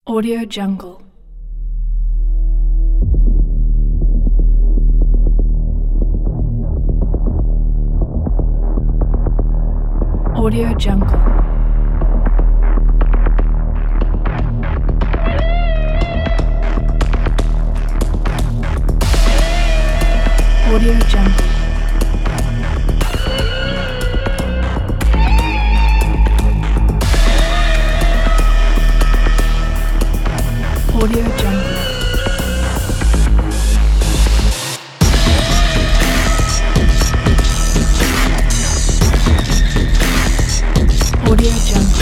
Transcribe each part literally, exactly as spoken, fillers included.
Audio Jungle. Audio Jungle. Audio Jungle. Audio Jungle. Audio Jungle.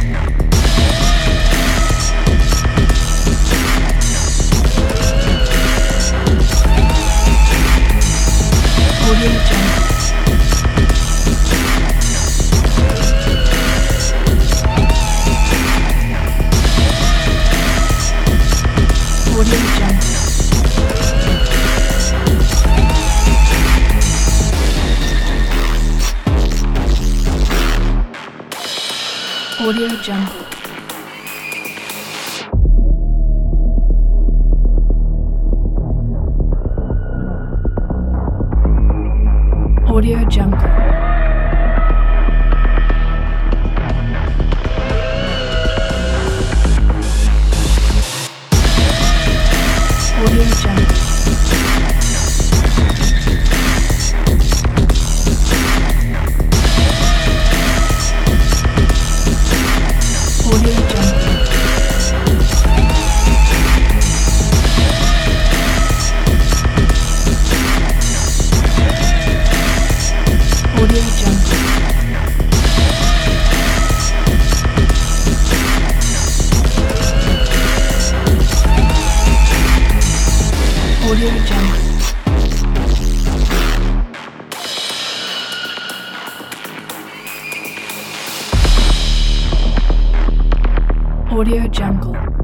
Audio Jungle. Audio Jungle. Audio Jungle. Audio Jungle. Audio Jungle. Audio Jungle. Audio Jungle. Audio Jungle. Audio Jungle.